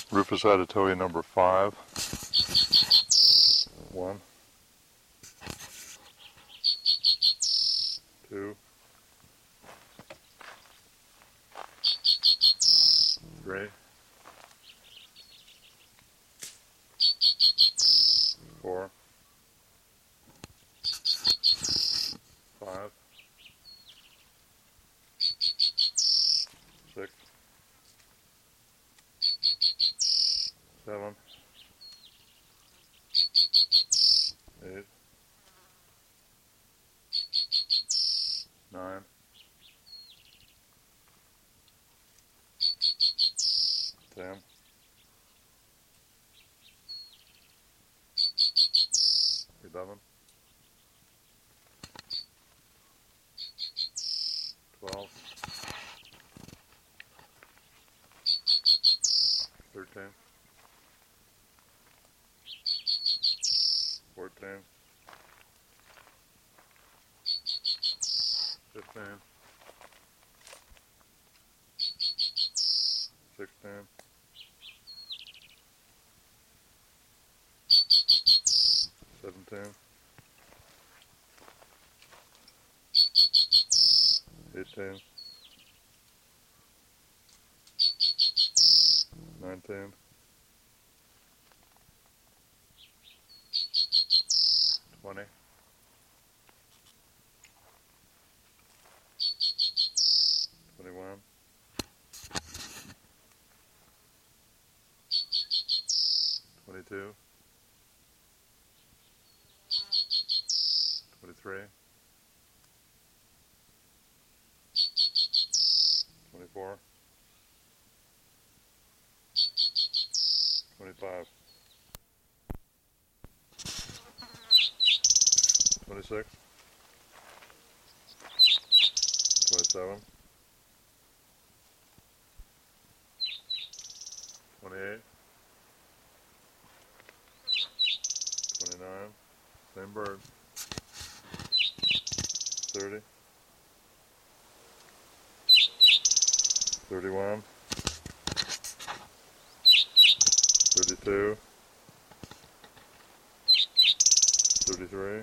Rufus Adatoya number 5. 1, 2, 3, 4, 5, 6, 7, 8, 9, 10, 11, 12, 13, 14, 15, 16, 17, 18, 19, 20, 21, 22, 23, 24, 25, 26, 27, 28, 29, same bird, 30, 31, 32, 33,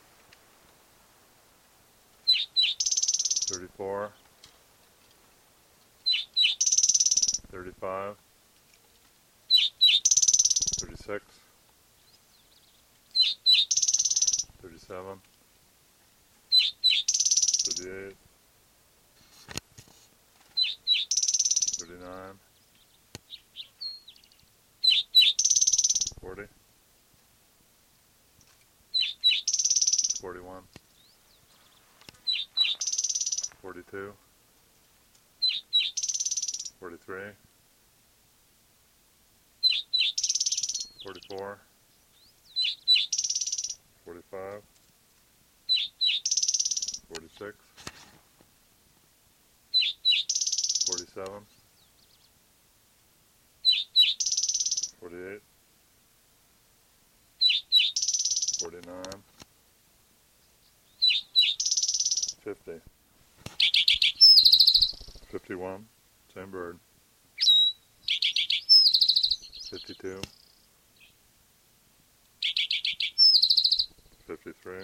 34, 35, 36, 37, 38, 39, 40, 41, 42, 43, 44, 45, 46, 47, 48, 49, 50, 51, same bird, 52, 53,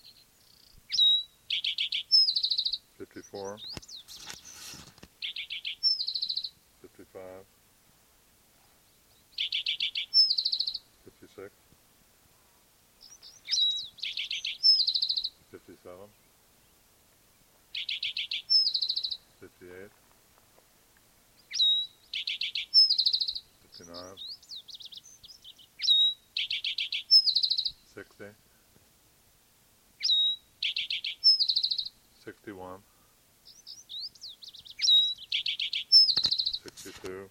54, 55, 56, 57, 58, 59, 60, 61, 62,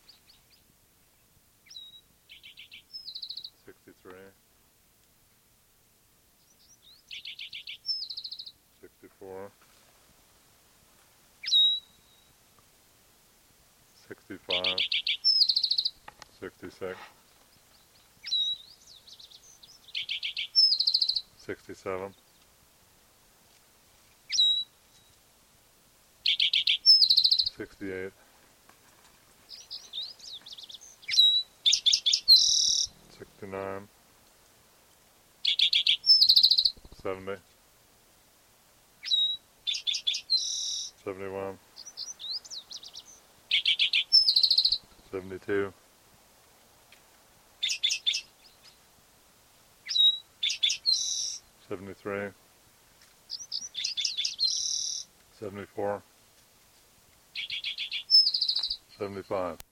63, 64, 65, 66, 67, 68, 69, 70, 71, 72, 73, 74, 75.